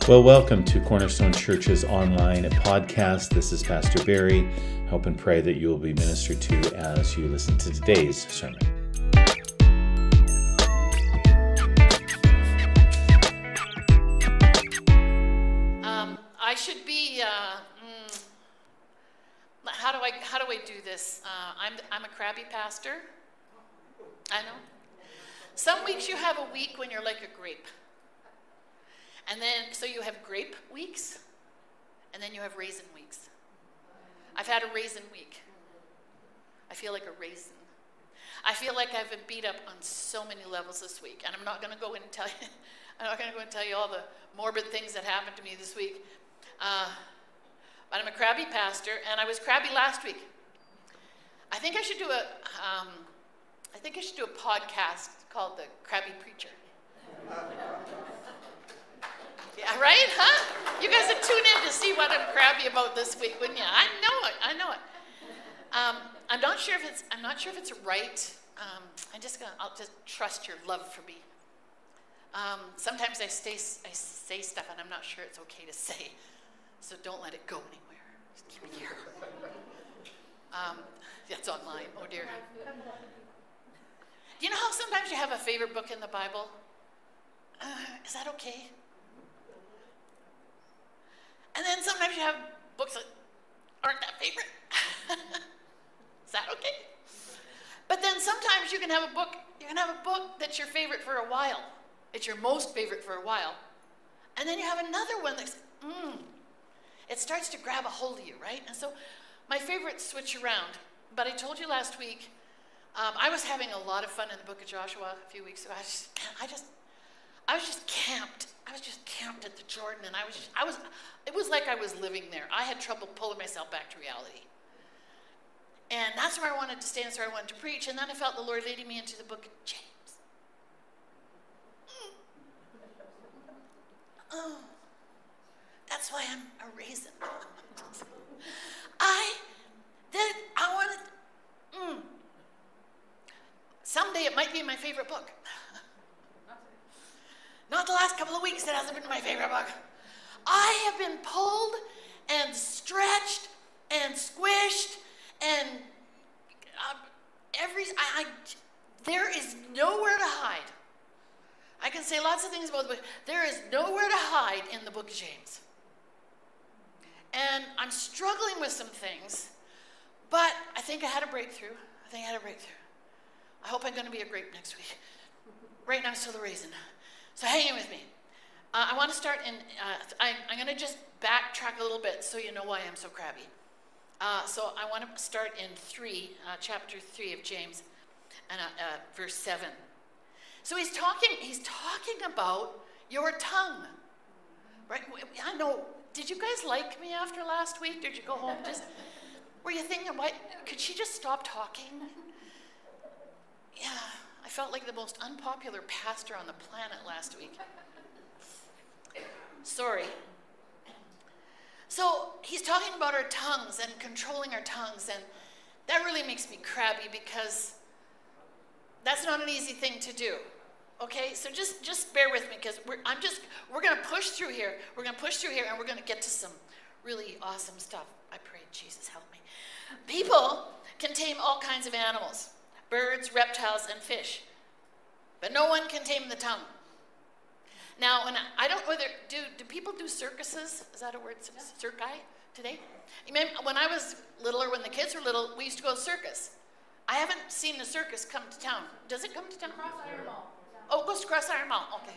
Well, welcome to Cornerstone Church's online podcast. This is Pastor Barry. Hope and pray that you will be ministered to as you listen to today's sermon. I should be. How do I do this? I'm a crabby pastor. I know. Some weeks you have a week when you're like a grape. And then, so you have grape weeks, and then you have raisin weeks. I've had a raisin week. I feel like a raisin. I feel like I've been beat up on so many levels this week, and I'm not going to go in and tell you. I'm not going to go and tell you all the morbid things that happened to me this week. But I'm a crabby pastor, and I was crabby last week. I think I should do a podcast called The Crabby Preacher. Yeah, right? Huh? You guys would tune in to see what I'm crabby about this week, wouldn't you? I know it. I'm not sure if it's right. I'll just trust your love for me. Sometimes I say stuff and I'm not sure it's okay to say, so don't let it go anywhere. Just keep it here. That's online. Oh dear. Do you know how sometimes you have a favorite book in the Bible? Is that okay? And then sometimes you have books that aren't that favorite. Is that okay? But then sometimes you can have a book that's your favorite for a while. It's your most favorite for a while. And then you have another one that's, it starts to grab a hold of you, right? And so my favorites switch around. But I told you last week, I was having a lot of fun in the book of Joshua a few weeks ago. I was just camped. I was just camped at the Jordan, and it was like I was living there. I had trouble pulling myself back to reality. And that's where I wanted to stay, and so I wanted to preach, and then I felt the Lord leading me into the book of James. Oh, that's why I'm a raisin. Someday it might be my favorite book. Not the last couple of weeks, it hasn't been my favorite book. I have been pulled and stretched and squished and there is nowhere to hide. I can say lots of things about the book. There is nowhere to hide in the book of James. And I'm struggling with some things, but I think I had a breakthrough. I hope I'm going to be a grape next week. Right now I'm still a raisin. So hang in with me. I want to start I'm going to just backtrack a little bit so you know why I'm so crabby. So I want to start in chapter 3 of James, and verse 7. So he's talking about your tongue. Right? I know. Did you guys like me after last week? Did you go home were you thinking, what? Could she just stop talking? Yeah. I felt like the most unpopular pastor on the planet last week. Sorry. So he's talking about our tongues and controlling our tongues, and that really makes me crabby because that's not an easy thing to do. Okay, so just bear with me because we're going to push through here. We're going to push through here, and we're going to get to some really awesome stuff. I pray, Jesus, help me. People can tame all kinds of animals. Birds, reptiles, and fish. But no one can tame the tongue. Now, I don't know whether, do people do circuses? Is that a word? Circi today? You remember when I was little, or when the kids were little, we used to go to circus. I haven't seen a circus come to town. Does it come to town? Cross Iron Mall. Oh, it goes to Cross Iron Mall. Okay.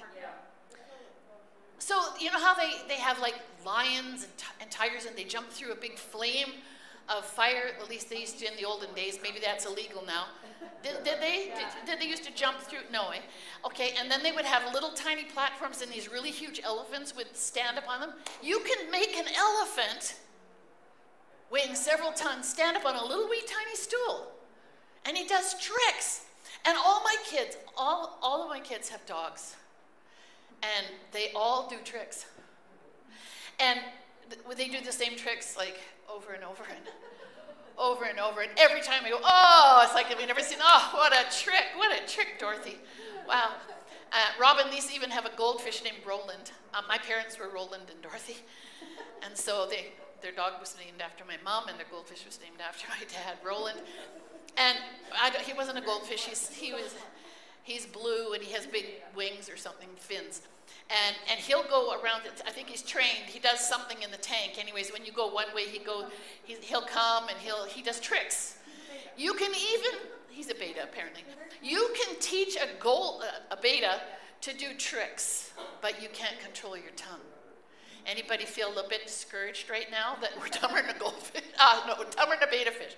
So, you know how they have like lions and tigers, and they jump through a big flame of fire? At least they used to in the olden days. Maybe that's illegal now. Did they used to jump through? No, eh? Okay, and then they would have little tiny platforms, and these really huge elephants would stand up on them. You can make an elephant weighing several tons stand up on a little wee tiny stool, and he does tricks. And all of my kids have dogs, and they all do tricks. And they do the same tricks like over and over and over and over. And every time I go, oh, it's like we've never seen, oh, what a trick, Dorothy. Wow. Rob and Lisa even have a goldfish named Roland. My parents were Roland and Dorothy. And so their dog was named after my mom, and their goldfish was named after my dad, Roland. And he wasn't a goldfish. He's blue, and he has big wings or something, fins. And he'll go around, I think he's trained. He does something in the tank. Anyways, when you go one way, he'll come, and he does tricks. You can even, he's a beta apparently. You can teach a beta to do tricks, but you can't control your tongue. Anybody feel a little bit discouraged right now that we're dumber than a goldfish? No, dumber than a beta fish.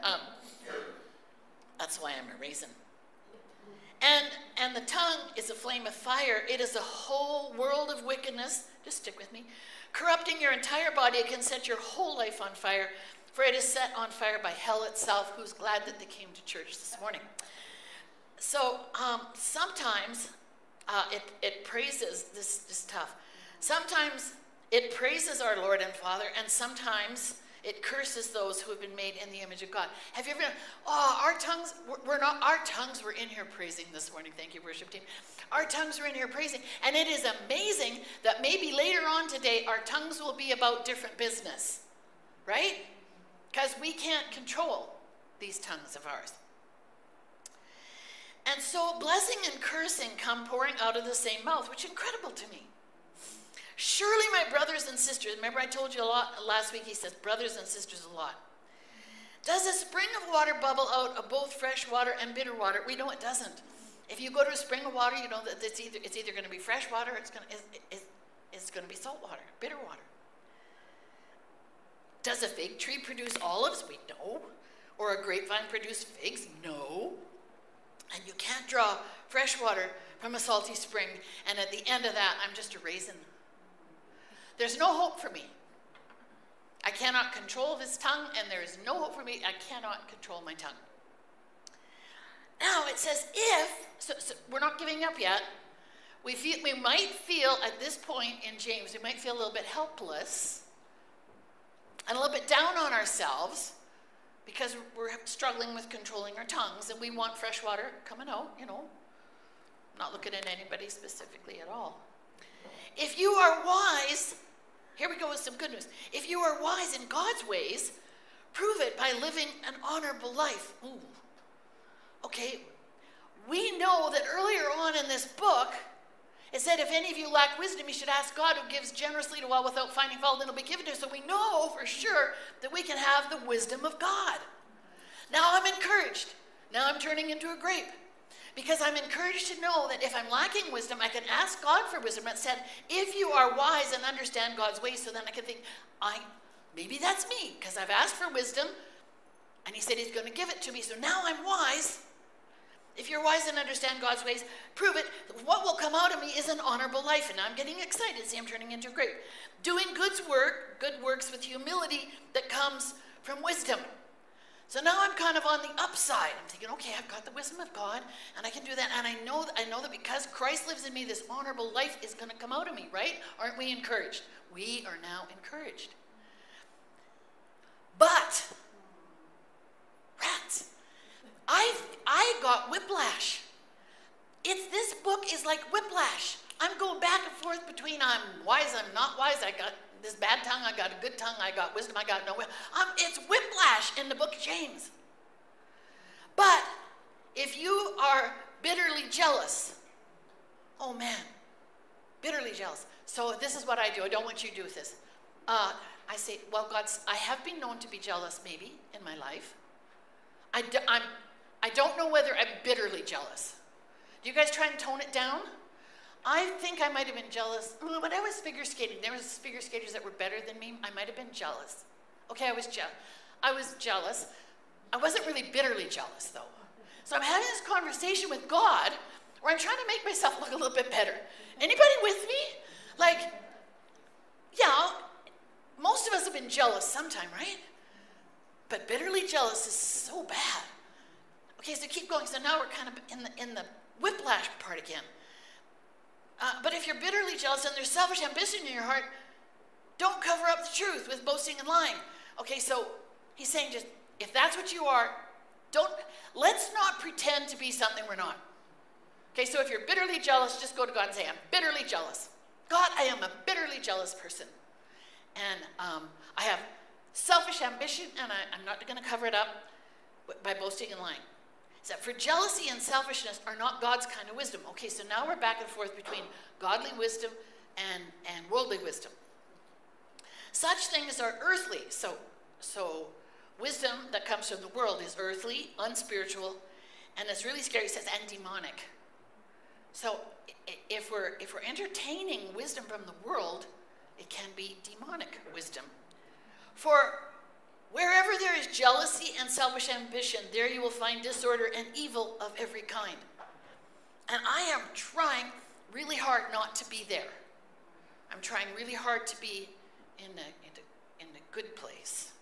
That's why I'm a raisin. And the tongue is a flame of fire. It is a whole world of wickedness. Just stick with me. Corrupting your entire body, it can set your whole life on fire. For it is set on fire by hell itself. Who's glad that they came to church this morning? So sometimes it praises, this is tough. Sometimes it praises our Lord and Father, and sometimes it curses those who have been made in the image of God. Have you ever, our tongues were in here praising this morning. Thank you, worship team. Our tongues were in here praising. And it is amazing that maybe later on today, our tongues will be about different business, right? Because we can't control these tongues of ours. And so blessing and cursing come pouring out of the same mouth, which is incredible to me. Surely my brothers and sisters, remember I told you a lot last week, he says brothers and sisters a lot. Does a spring of water bubble out of both fresh water and bitter water? We know it doesn't. If you go to a spring of water, you know that it's either going to be fresh water or it's going to be salt water, bitter water. Does a fig tree produce olives? We know. Or a grapevine produce figs? No. And you can't draw fresh water from a salty spring, and at the end of that, I'm just a raisin. There's no hope for me. I cannot control this tongue, and there is no hope for me. I cannot control my tongue. Now, it says so we're not giving up yet. We might feel at this point in James, we might feel a little bit helpless and a little bit down on ourselves because we're struggling with controlling our tongues, and we want fresh water coming out, I'm not looking at anybody specifically at all. If you are wise, here we go with some good news. If you are wise in God's ways, prove it by living an honorable life. Ooh. Okay, we know that earlier on in this book, it said if any of you lack wisdom, you should ask God, who gives generously to all without finding fault, and it'll be given to us. So we know for sure that we can have the wisdom of God. Now I'm encouraged. Now I'm turning into a grape. Because I'm encouraged to know that if I'm lacking wisdom, I can ask God for wisdom. It said, if you are wise and understand God's ways, so then I can think, maybe that's me, because I've asked for wisdom, and he said he's going to give it to me. So now I'm wise. If you're wise and understand God's ways, prove it. What will come out of me is an honorable life. And I'm getting excited. See, I'm turning into a grape. Doing good works with humility that comes from wisdom. So now I'm kind of on the upside. I'm thinking, okay, I've got the wisdom of God, and I can do that. And I know that because Christ lives in me, this honorable life is going to come out of me, right? Aren't we encouraged? We are now encouraged. But, rats, I got whiplash. This book is like whiplash. I'm going back and forth between I'm wise, I'm not wise, I got this bad tongue, I got a good tongue, I got wisdom, I got no wisdom. It's whiplash in the book of James. But if you are bitterly jealous, oh man, bitterly jealous. So this is what I do. I don't want you to do with this. I say, well, I have been known to be jealous maybe in my life. I don't know whether I'm bitterly jealous. Do you guys try and tone it down? I think I might have been jealous. When I was figure skating, there was figure skaters that were better than me. I might have been jealous. Okay, I was jealous. I wasn't really bitterly jealous, though. So I'm having this conversation with God where I'm trying to make myself look a little bit better. Anybody with me? Like, yeah, most of us have been jealous sometime, right? But bitterly jealous is so bad. Okay, so keep going. So now we're kind of in the whiplash part again. But if you're bitterly jealous and there's selfish ambition in your heart, don't cover up the truth with boasting and lying. Okay, so he's saying just if that's what you are, let's not pretend to be something we're not. Okay, so if you're bitterly jealous, just go to God and say, I'm bitterly jealous. God, I am a bitterly jealous person. And I have selfish ambition, and I'm not going to cover it up by boasting and lying. So for jealousy and selfishness are not God's kind of wisdom. Okay, so now we're back and forth between godly wisdom and worldly wisdom. Such things are earthly. So wisdom that comes from the world is earthly, unspiritual, and it's really scary. It says, and demonic. So if we're entertaining wisdom from the world, it can be demonic wisdom. For wherever there is jealousy and selfish ambition, there you will find disorder and evil of every kind. And I am trying really hard not to be there. I'm trying really hard to be in a good place.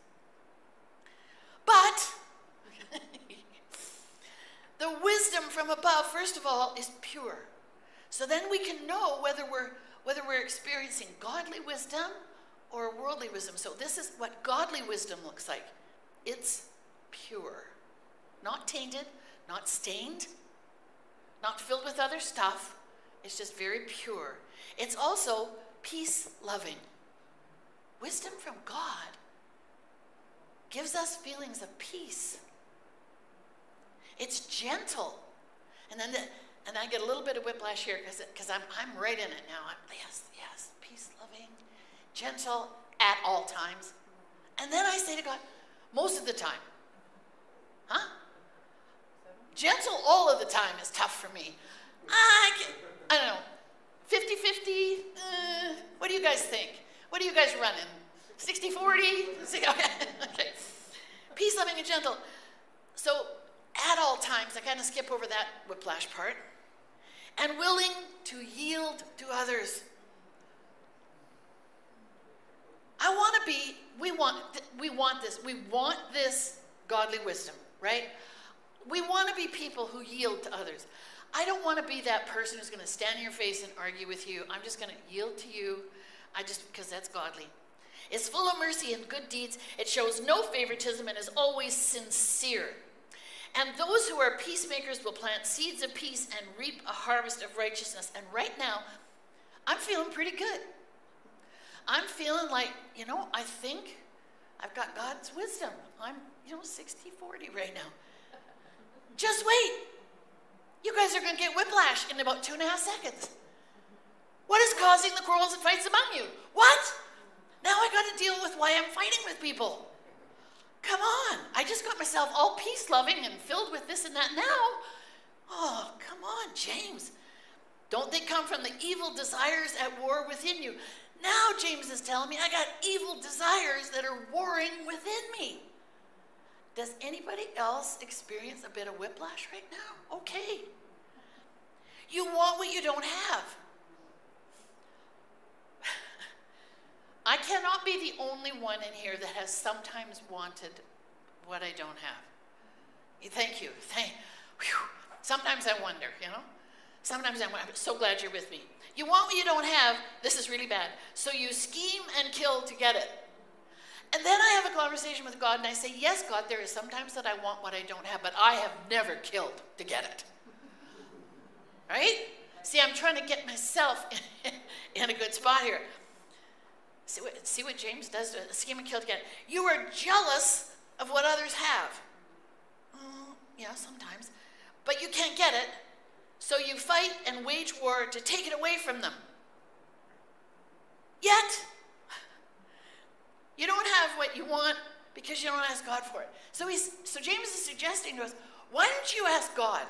But the wisdom from above, first of all, is pure. So then we can know whether we're experiencing godly wisdom or worldly wisdom. So this is what godly wisdom looks like. It's pure. Not tainted, not stained, not filled with other stuff. It's just very pure. It's also peace-loving. Wisdom from God gives us feelings of peace. It's gentle. And I get a little bit of whiplash here because I'm right in it now. Yes, peace-loving, gentle at all times. And then I say to God, most of the time. Huh? Gentle all of the time is tough for me. I don't know, 50-50? What do you guys think? What are you guys running? 60-40? Okay. Peace-loving and gentle. So at all times, I kind of skip over that whiplash part. And willing to yield to others. We want this godly wisdom, right? We want to be people who yield to others. I don't want to be that person who's going to stand in your face and argue with you. I'm just going to yield to you, because that's godly. It's full of mercy and good deeds. It shows no favoritism and is always sincere. And those who are peacemakers will plant seeds of peace and reap a harvest of righteousness. And right now, I'm feeling pretty good. I'm feeling like, I think I've got God's wisdom. I'm, 60-40 right now. Just wait. You guys are going to get whiplash in about 2.5 seconds. What is causing the quarrels and fights among you? What? Now I got to deal with why I'm fighting with people. Come on. I just got myself all peace-loving and filled with this and that now. Oh, come on, James. Don't they come from the evil desires at war within you? Now James is telling me I got evil desires that are warring within me. Does anybody else experience a bit of whiplash right now? Okay. You want what you don't have. I cannot be the only one in here that has sometimes wanted what I don't have. Thank you. Sometimes I wonder, Sometimes I'm so glad you're with me. You want what you don't have. This is really bad. So you scheme and kill to get it. And then I have a conversation with God and I say, yes, God, there is sometimes that I want what I don't have, but I have never killed to get it. Right? See, I'm trying to get myself in a good spot here. See what James does to scheme and kill to get it. You are jealous of what others have. Yeah, sometimes. But you can't get it. So you fight and wage war to take it away from them. Yet, you don't have what you want because you don't ask God for it. So James is suggesting to us, why don't you ask God?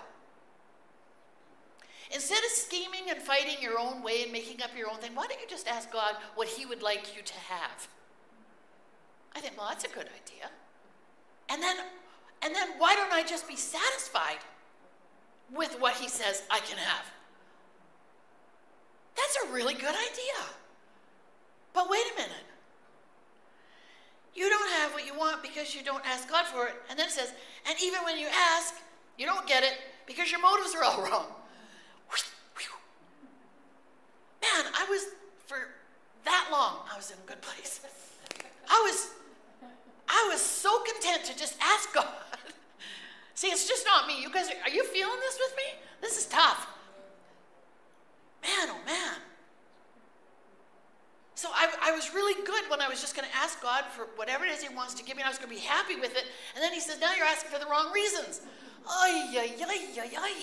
Instead of scheming and fighting your own way and making up your own thing, why don't you just ask God what he would like you to have? I think, well, that's a good idea. And then why don't I just be satisfied with what he says I can have? That's a really good idea. But wait a minute. You don't have what you want because you don't ask God for it. And then it says, and even when you ask, you don't get it because your motives are all wrong. Man, for that long, I was in a good place. I was so content to just ask I was really good when I was just going to ask God for whatever it is he wants to give me, and I was going to be happy with it. And then he says, now you're asking for the wrong reasons. Ay, ay, ay, ay, ay.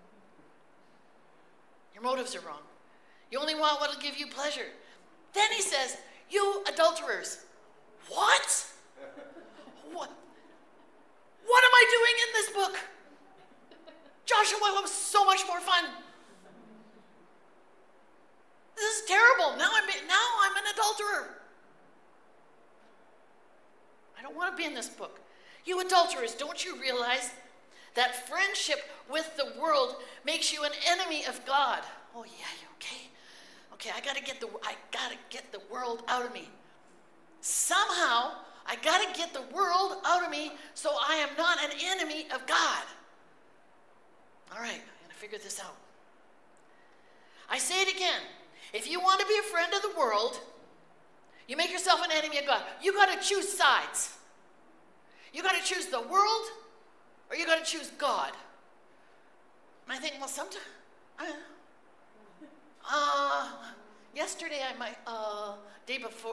Your motives are wrong. You only want what will give you pleasure. Then he says, you adulterers. What? What am I doing in this book? Joshua was so much more fun. This is terrible. Now I'm an adulterer. I don't want to be in this book. You adulterers, don't you realize that friendship with the world makes you an enemy of God? Oh yeah, okay. Okay, I gotta get the world out of me. Somehow, I gotta get the world out of me so I am not an enemy of God. All right, I'm gonna figure this out. I say it again. If you want to be a friend of the world, you make yourself an enemy of God. You gotta choose sides. You gotta choose the world, or you gotta choose God. And I think, well, sometimes, yesterday day before,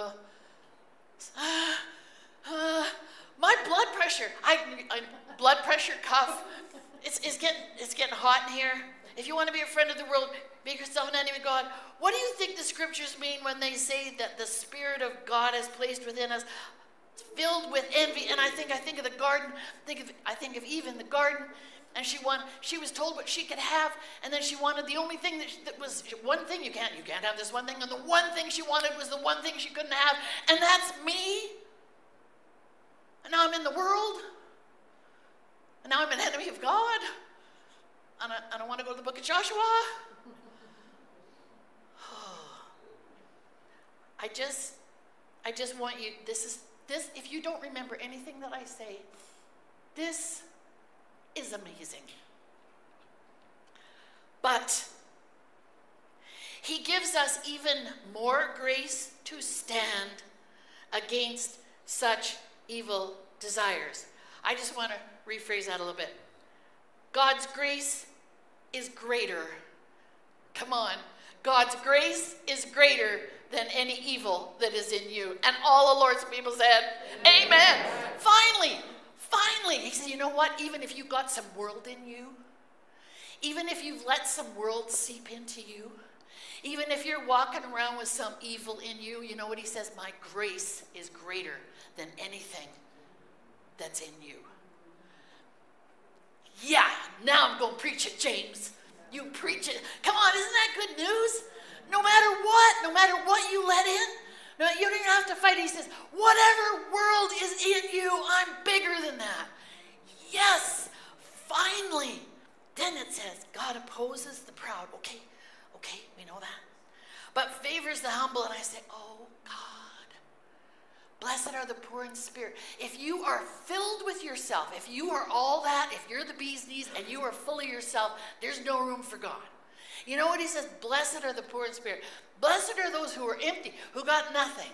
my blood pressure, blood pressure, cough, it's getting hot in here. If you want to be a friend of the world, make yourself an enemy of God. What do you think the scriptures mean when they say that the Spirit of God is placed within us, filled with envy? And I think of the garden. I think of Eve in the garden, and she was told what she could have, and then she wanted the only thing that was one thing. You can't have this one thing, and the one thing she wanted was the one thing she couldn't have, and that's me. And now I'm in the world, and now I'm an enemy of God. And I want to go to the book of Joshua. I just want you, this, if you don't remember anything that I say, this is amazing. But he gives us even more grace to stand against such evil desires. I just want to rephrase that a little bit. God's grace is greater. Come on. God's grace is greater than any evil that is in you. And all the Lord's people said, amen. Finally. He said, you know what? Even if you've got some world in you, even if you've let some world seep into you, even if you're walking around with some evil in you, you know what he says? My grace is greater than anything that's in you. Yeah, now I'm going to preach it, James. You preach it. Come on, isn't that good news? No matter what you let in, no, you don't even have to fight. He says, whatever world is in you, I'm bigger than that. Yes, finally. Then it says, God opposes the proud. Okay, we know that. But favors the humble. And I say, oh, God. Blessed are the poor in spirit. If you are filled with yourself, if you are all that, if you're the bee's knees and you are full of yourself, there's no room for God. You know what he says? Blessed are the poor in spirit. Blessed are those who are empty, who got nothing.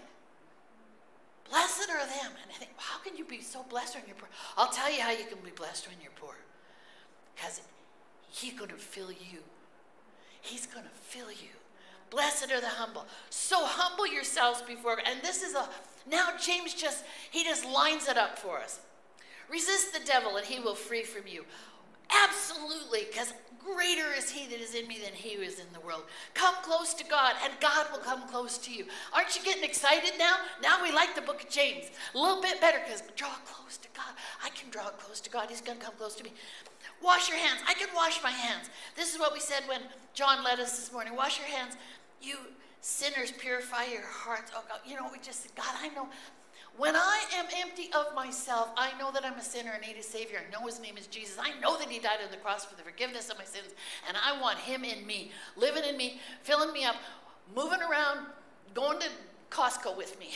Blessed are them. And I think, how can you be so blessed when you're poor? I'll tell you how you can be blessed when you're poor. Because he's going to fill you. He's going to fill you. Blessed are the humble. So humble yourselves before God. And this is now James he just lines it up for us. Resist the devil and he will flee from you. Absolutely, because greater is he that is in me than he who is in the world. Come close to God and God will come close to you. Aren't you getting excited now? Now we like the book of James. A little bit better because draw close to God. I can draw close to God. He's going to come close to me. Wash your hands. I can wash my hands. This is what we said when John led us this morning. Wash your hands. You sinners, purify your hearts. Oh God, you know, we just said, God, I know. When I am empty of myself, I know that I'm a sinner and need a Savior. I know his name is Jesus. I know that he died on the cross for the forgiveness of my sins. And I want him in me, living in me, filling me up, moving around, going to Costco with me.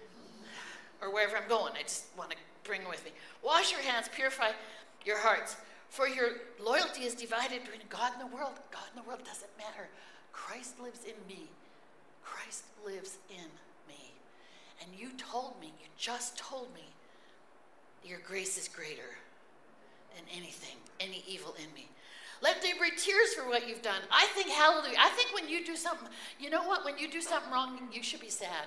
Or wherever I'm going. I just want to bring him with me. Wash your hands, purify your hearts. For your loyalty is divided between God and the world. God and the world doesn't matter. Christ lives in me. Christ lives in me. And you just told me, your grace is greater than anything, any evil in me. Let there be tears for what you've done. I think, hallelujah. I think when you do something, you know what? When you do something wrong, you should be sad.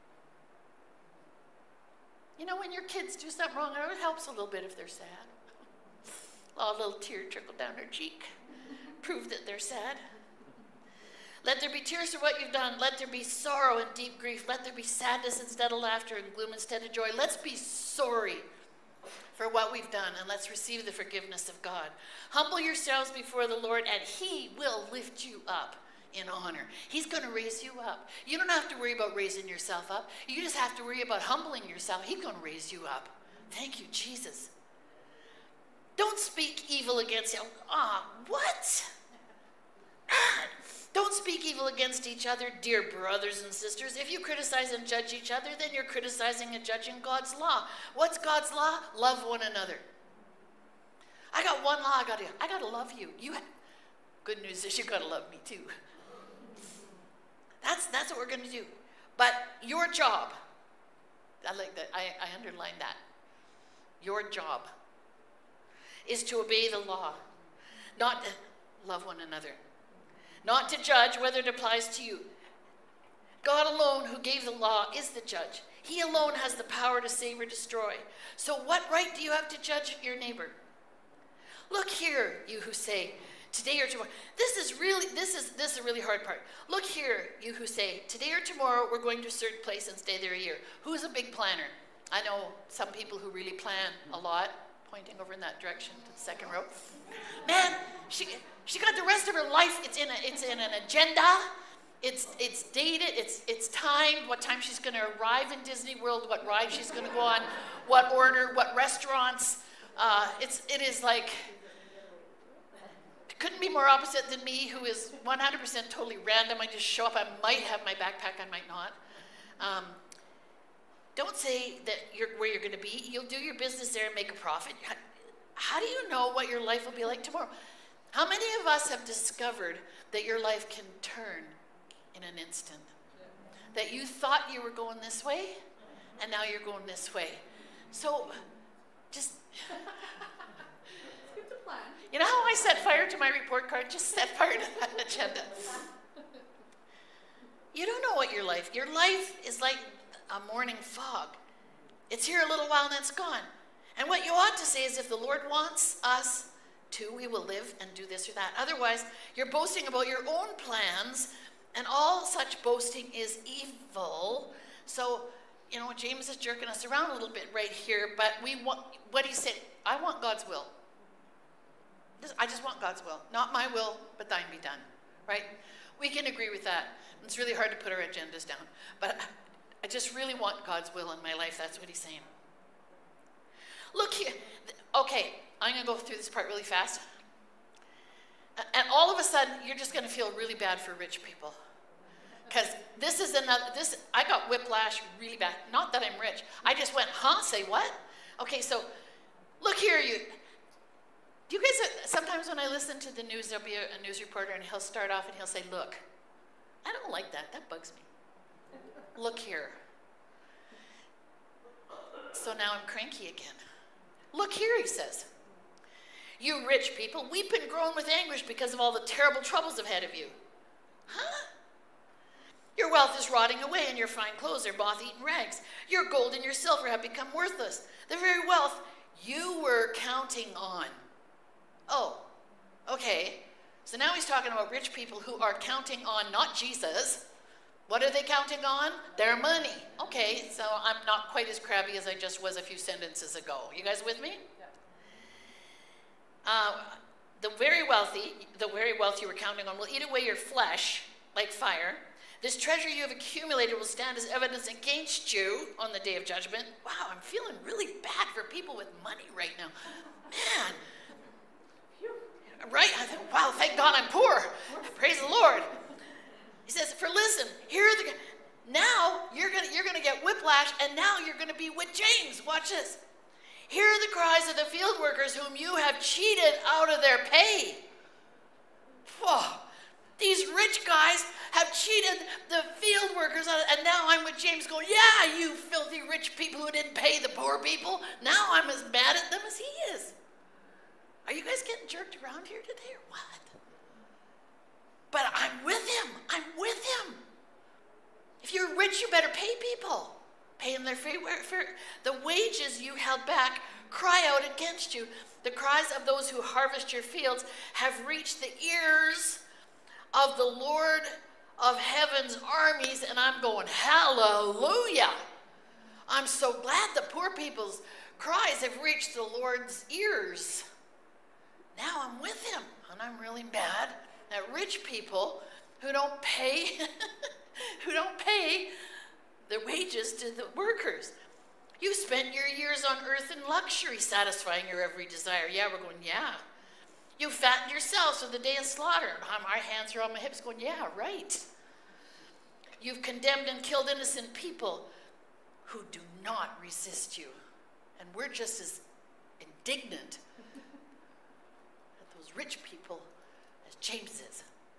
You know, when your kids do something wrong, it helps a little bit if they're sad. A little tear trickle down their cheek. Prove that they're sad. Let there be tears for what you've done. Let there be sorrow and deep grief. Let there be sadness instead of laughter and gloom instead of joy. Let's be sorry for what we've done, and let's receive the forgiveness of God. Humble yourselves before the Lord, and he will lift you up in honor. He's going to raise you up. You don't have to worry about raising yourself up. You just have to worry about humbling yourself. He's going to raise you up. Thank you, Jesus. Don't speak evil against you. What? Don't speak evil against each other, dear brothers and sisters. If you criticize and judge each other, then you're criticizing and judging God's law. What's God's law? Love one another. I got one law I got to love you. Good news is you got to love me too. That's what we're going to do. But your job, I like that. I underline that. Your job is to obey the law, not to love one another. Not to judge whether it applies to you. God alone, who gave the law, is the judge. He alone has the power to save or destroy. So what right do you have to judge your neighbor? Look here, you who say, today or tomorrow. This is a really hard part. Look here, you who say, today or tomorrow we're going to a certain place and stay there a year. Who's a big planner? I know some people who really plan a lot, pointing over in that direction to the second row. Man, she got the rest of her life. It's in an agenda. It's dated. It's timed. What time she's going to arrive in Disney World. What ride she's going to go on. What order. What restaurants. It is like. It couldn't be more opposite than me, who is 100% totally random. I just show up. I might have my backpack. I might not. Don't say that where you're going to be. You'll do your business there and make a profit. How do you know what your life will be like tomorrow? How many of us have discovered that your life can turn in an instant? That you thought you were going this way, and now you're going this way. So, just... You know how I set fire to my report card? Just set fire to that agenda. You don't know what your life is like a morning fog. It's here a little while and then it's gone. And what you ought to say is, if the Lord wants us to, we will live and do this or that. Otherwise, you're boasting about your own plans, and all such boasting is evil. So, you know, James is jerking us around a little bit right here, but what he said, I want God's will. I just want God's will. Not my will, but thine be done. Right? We can agree with that. It's really hard to put our agendas down. But I just really want God's will in my life. That's what he's saying. Look here. Okay, I'm going to go through this part really fast. And all of a sudden, you're just going to feel really bad for rich people. Because I got whiplash really bad. Not that I'm rich. I just went, say what? Okay, so look here, do you guys, sometimes when I listen to the news, there'll be a news reporter and he'll start off and he'll say, look, I don't like that. That bugs me. Look here. So now I'm cranky again. Look here, he says. You rich people, weep and groan with anguish because of all the terrible troubles ahead of you. Huh? Your wealth is rotting away and your fine clothes are moth-eaten rags. Your gold and your silver have become worthless. The very wealth you were counting on. Oh, okay. So now he's talking about rich people who are counting on not Jesus. What are they counting on? Their money. Okay, so I'm not quite as crabby as I just was a few sentences ago. You guys with me? Yeah. The very wealth you were counting on will eat away your flesh like fire. This treasure you have accumulated will stand as evidence against you on the day of judgment. Wow, I'm feeling really bad for people with money right now. Man. Right? I thought, wow, thank God I'm poor. Praise the Lord. He says, for listen, now you're gonna get whiplash, and now you're gonna be with James. Watch this. Hear the cries of the field workers whom you have cheated out of their pay. Whoa. These rich guys have cheated the field workers, and now I'm with James going, yeah, you filthy rich people who didn't pay the poor people. Now I'm as mad at them as he is. Are you guys getting jerked around here today or what? But I'm with him. I'm with him. If you're rich, you better pay people. Pay them their fair. The wages you held back cry out against you. The cries of those who harvest your fields have reached the ears of the Lord of heaven's armies, and I'm going, hallelujah. I'm so glad the poor people's cries have reached the Lord's ears. Now I'm with him, and I'm really mad at rich people who don't pay the wages to the workers. You spent your years on earth in luxury, satisfying your every desire. Yeah, we're going, yeah. You fattened yourselves for the day of slaughter. My hands are on my hips going, yeah, right. You've condemned and killed innocent people who do not resist you. And we're just as indignant at those rich people as James is.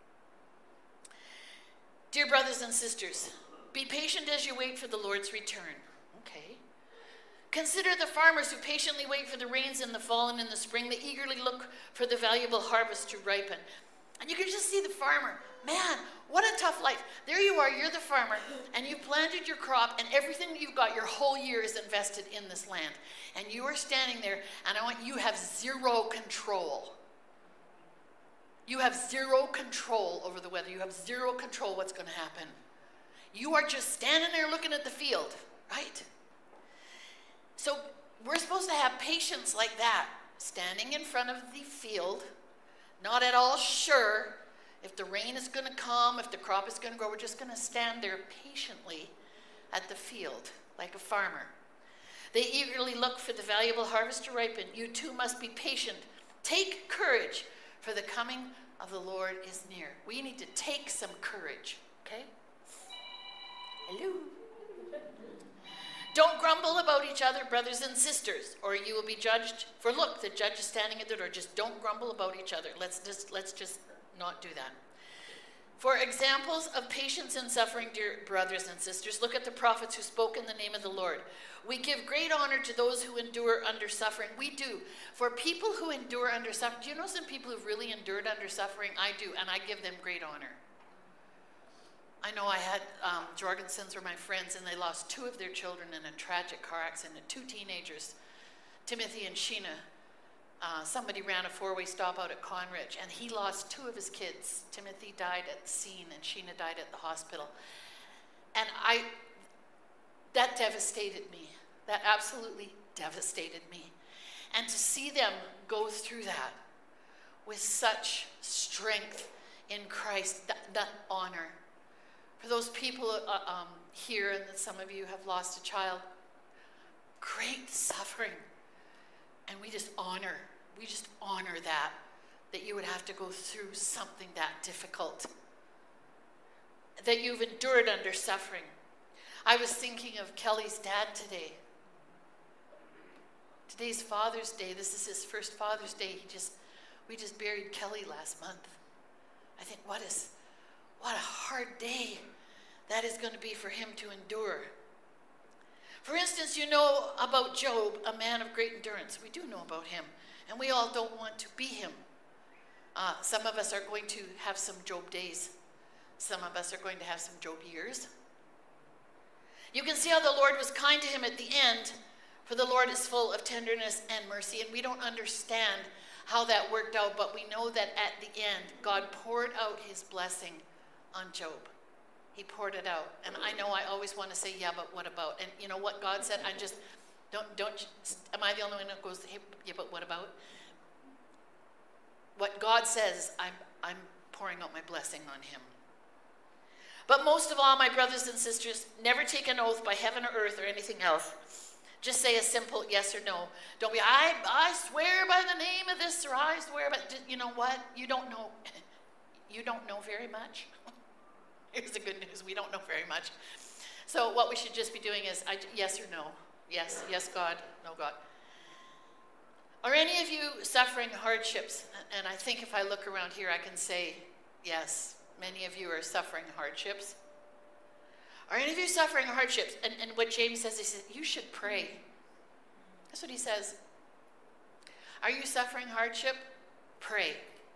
Dear brothers and sisters, be patient as you wait for the Lord's return. Okay. Consider the farmers who patiently wait for the rains in the fall and in the spring. They eagerly look for the valuable harvest to ripen. And you can just see the farmer. Man, what a tough life. There you are, you're the farmer, and you've planted your crop, and everything you've got, your whole year is invested in this land. And you are standing there, and I want you have zero control. You have zero control over the weather. You have zero control what's going to happen. You are just standing there looking at the field, right? So we're supposed to have patience like that, standing in front of the field, not at all sure if the rain is going to come, if the crop is going to grow. We're just going to stand there patiently at the field like a farmer. They eagerly look for the valuable harvest to ripen. You too must be patient. Take courage, for the coming of the Lord is near. We need to take some courage, okay? Hello. Don't grumble about each other, brothers and sisters, or you will be judged. For look, the judge is standing at the door. Just don't grumble about each other. Let's just not do that. For examples of patience and suffering, dear brothers and sisters, look at the prophets who spoke in the name of the Lord. We give great honor to those who endure under suffering. We do. For people who endure under suffering, do you know some people who've really endured under suffering? I do, and I give them great honor. I know I had Jorgensens were my friends, and they lost 2 of their children in a tragic car accident, 2 teenagers, Timothy and Sheena. Somebody ran a 4-way stop out at Conridge, and he lost 2 of his kids. Timothy died at the scene, and Sheena died at the hospital. And that devastated me. That absolutely devastated me. And to see them go through that with such strength in Christ, that honor. For those people here, and some of you have lost a child, great suffering. And we just honor that you would have to go through something that difficult, that you've endured under suffering. I was thinking of Kelly's dad today. Today's Father's Day. This is his first Father's Day. We just buried Kelly last month. I think, what a hard day that is going to be for him to endure. For instance, you know about Job, a man of great endurance. We do know about him, and we all don't want to be him. Some of us are going to have some Job days. Some of us are going to have some Job years. You can see how the Lord was kind to him at the end, for the Lord is full of tenderness and mercy, and we don't understand how that worked out, but we know that at the end, God poured out his blessing on Job. He poured it out. And I know I always want to say, yeah, but what about? And you know what God said? I just, am I the only one that goes, hey, yeah, but what about? What God says, I'm pouring out my blessing on him. But most of all, my brothers and sisters, never take an oath by heaven or earth or anything else. Just say a simple yes or no. Don't be, I swear by the name of this, or I swear by, you know what? You don't know. You don't know very much. Here's the good news. We don't know very much. So what we should just be doing is yes or no. Yes, God, no, God. Are any of you suffering hardships? And I think if I look around here, I can say, yes, many of you are suffering hardships. Are any of you suffering hardships? And what James says, he says, you should pray. That's what he says. Are you suffering hardship? Pray.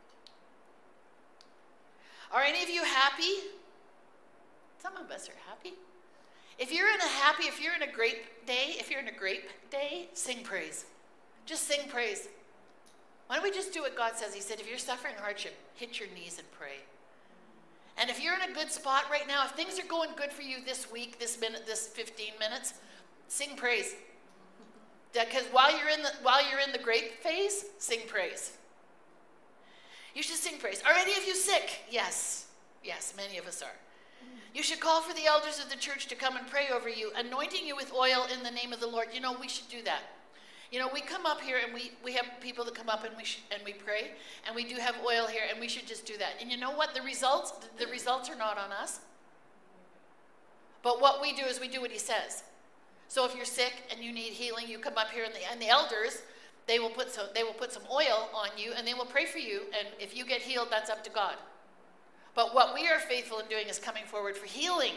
Are any of you happy? Some of us are happy. If you're in a grape day, sing praise. Just sing praise. Why don't we just do what God says? He said, if you're suffering hardship, hit your knees and pray. And if you're in a good spot right now, if things are going good for you this week, this minute, this 15 minutes, sing praise. Because while you're in the grape phase, sing praise. You should sing praise. Are any of you sick? Yes. Yes, many of us are. You should call for the elders of the church to come and pray over you, anointing you with oil in the name of the Lord. You know, we should do that. You know, we come up here and we have people that come up and we pray, and we do have oil here, and we should just do that. And you know what? The results are not on us. But what we do is we do what he says. So if you're sick and you need healing, you come up here, and the elders, they will put some oil on you, and they will pray for you. And if you get healed, that's up to God. But what we are faithful in doing is coming forward for healing.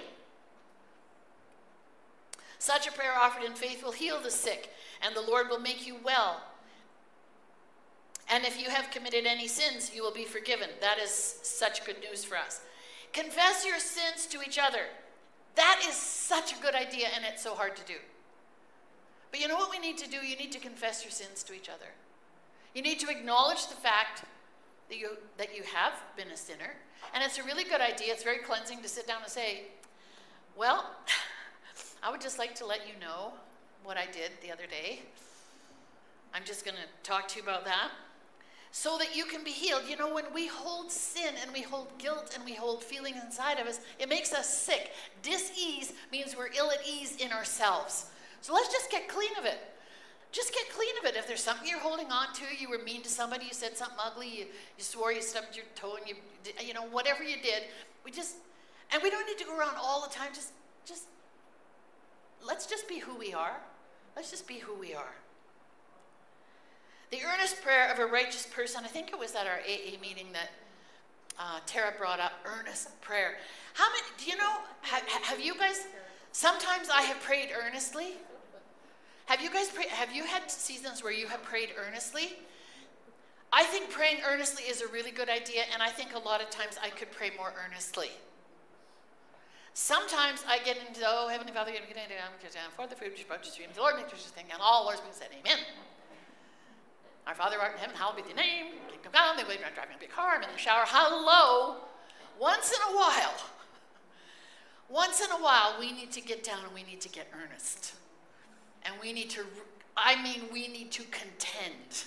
Such a prayer offered in faith will heal the sick, and the Lord will make you well. And if you have committed any sins, you will be forgiven. That is such good news for us. Confess your sins to each other. That is such a good idea, and it's so hard to do. But you know what we need to do? You need to confess your sins to each other. You need to acknowledge the fact that you have been a sinner. And it's a really good idea. It's very cleansing to sit down and say, well, I would just like to let you know what I did the other day. I'm just going to talk to you about that so that you can be healed. You know, when we hold sin and we hold guilt and we hold feelings inside of us, it makes us sick. Dis-ease means we're ill at ease in ourselves. So let's just get clean of it. Just get clean of it. If there's something you're holding on to, you were mean to somebody, you said something ugly, you swore, you stubbed your toe, and you know, whatever you did, and we don't need to go around all the time. Just let's just be who we are. Let's just be who we are. The earnest prayer of a righteous person, I think it was at our AA meeting that Tara brought up, earnest prayer. How many, do you know, have you guys, sometimes I have prayed earnestly. Have you had seasons where you have prayed earnestly? I think praying earnestly is a really good idea, and I think a lot of times I could pray more earnestly. Sometimes I get into, oh, Heavenly Father, for the food which brought you to the Lord, make this thing, and all Lord's being said, amen. Our Father art in heaven, hallowed be thy name. Kingdom come, they wait around driving a big car, I'm in the shower, hello. Once in a while, we need to get down and we need to get earnest. And we need to contend.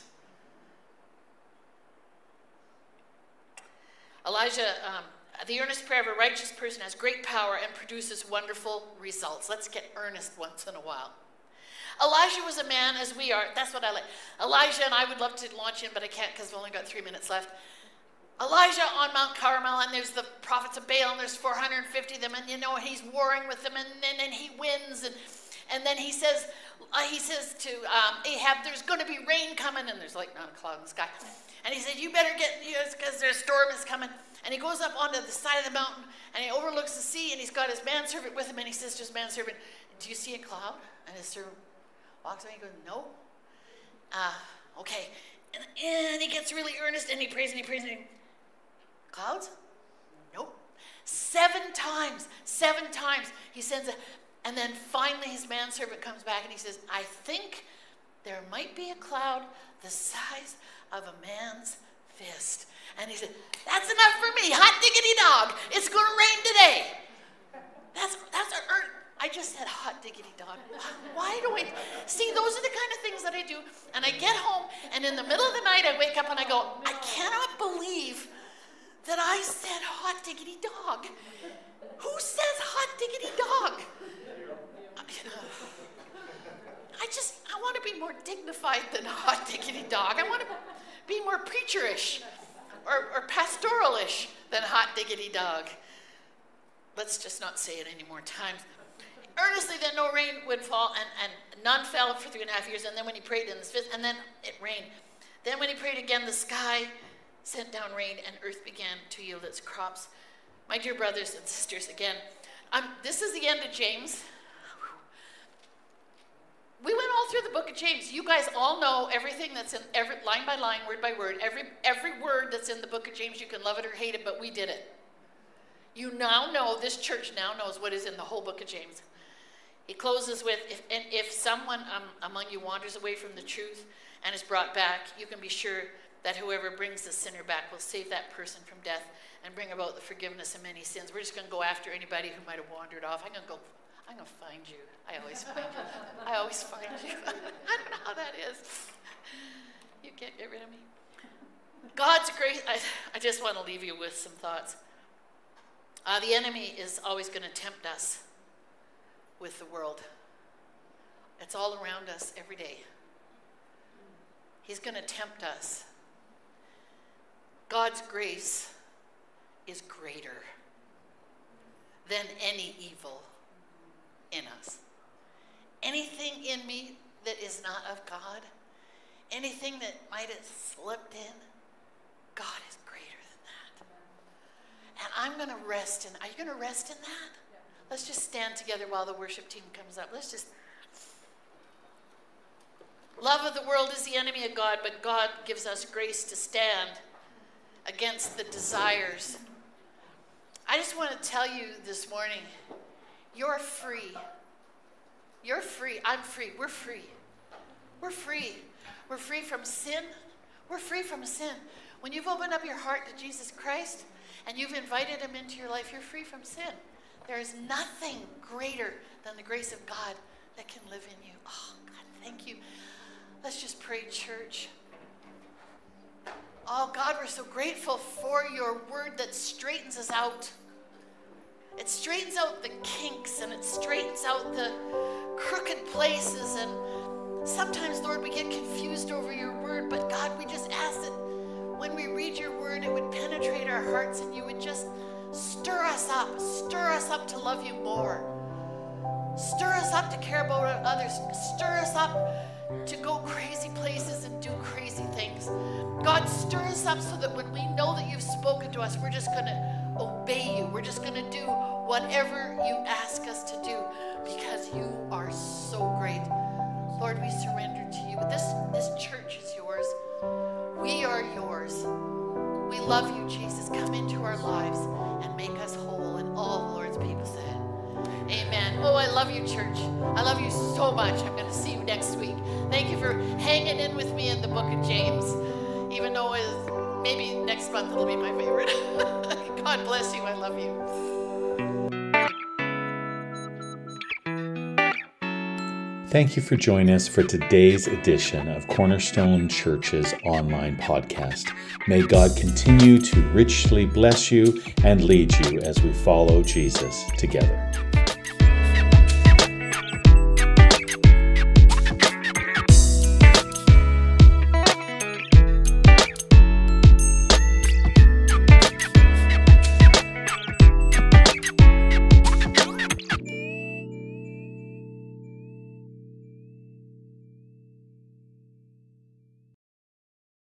Elijah, the earnest prayer of a righteous person has great power and produces wonderful results. Let's get earnest once in a while. Elijah was a man as we are. That's what I like. Elijah, and I would love to launch in, but I can't because we've only got 3 minutes left. Elijah on Mount Carmel, and there's the prophets of Baal, and there's 450 of them, and you know, he's warring with them, and then he wins, and then he says to Ahab, there's going to be rain coming, and there's like not a cloud in the sky. And he said, you better get, because there's a storm is coming. And he goes up onto the side of the mountain, and he overlooks the sea, and he's got his manservant with him, and he says to his manservant, do you see a cloud? And his servant walks away and goes, no. Okay. And he gets really earnest, and he prays, and he prays, and he, clouds? Nope. 7 times he sends it. And then finally his manservant comes back and he says, I think there might be a cloud the size of a man's fist. And he said, that's enough for me. Hot diggity dog. It's going to rain today. That's I just said hot diggity dog. Why do I? See, those are the kind of things that I do. And I get home, and in the middle of the night, I wake up and I go, I cannot believe that I said hot diggity dog. Who says hot diggity dog? I want to be more dignified than hot diggity dog. I want to be more preacherish or pastoralish than hot diggity dog. Let's just not say it any more times. Earnestly that no rain would fall, and none fell for 3.5 years. And then when he prayed in the fifth, and then it rained. Then when he prayed again, the sky sent down rain, and earth began to yield its crops. My dear brothers and sisters, again, this is the end of James. We went all through the book of James. You guys all know everything that's in every line by line, word by word. Every word that's in the book of James, you can love it or hate it, but we did it. You now know, this church now knows what is in the whole book of James. He closes with, if someone among you wanders away from the truth and is brought back, you can be sure that whoever brings the sinner back will save that person from death and bring about the forgiveness of many sins. We're just going to go after anybody who might have wandered off. I'm going to find you. I always find you. I always find you. I don't know how that is. You can't get rid of me. God's grace, I just want to leave you with some thoughts. The enemy is always going to tempt us with the world. It's all around us every day. He's going to tempt us. God's grace is greater than any evil in us. Anything in me that is not of God, anything that might have slipped in, God is greater than that. And I'm going to rest in, are you going to rest in that? Let's just stand together while the worship team comes up. Love of the world is the enemy of God, but God gives us grace to stand against the desires. I just want to tell you this morning, you're free. You're free. I'm free. We're free. We're free. We're free from sin. We're free from sin. When you've opened up your heart to Jesus Christ and you've invited him into your life, you're free from sin. There is nothing greater than the grace of God that can live in you. Oh, God, thank you. Let's just pray, church. Oh, God, we're so grateful for your word that straightens us out. It straightens out the kinks and it straightens out the crooked places. And sometimes, Lord, we get confused over your word. But, God, we just ask that when we read your word, it would penetrate our hearts and you would just stir us up to love you more. Stir us up to care about others. Stir us up to go crazy places and do crazy things. God, stir us up so that when we know that you've spoken to us, we're just going to obey you. We're just going to do whatever you ask us to do because you are so great. Lord, we surrender to you. This church is yours. We are yours. We love you, Jesus. Come into our lives and make us whole. And all the Lord's people said, amen. Oh, I love you, church. I love you so much. I'm going to see you next week. Thank you for hanging in with me in the book of James, even though maybe next month it'll be my favorite. God bless you. I love you. Thank you for joining us for today's edition of Cornerstone Church's online podcast. May God continue to richly bless you and lead you as we follow Jesus together.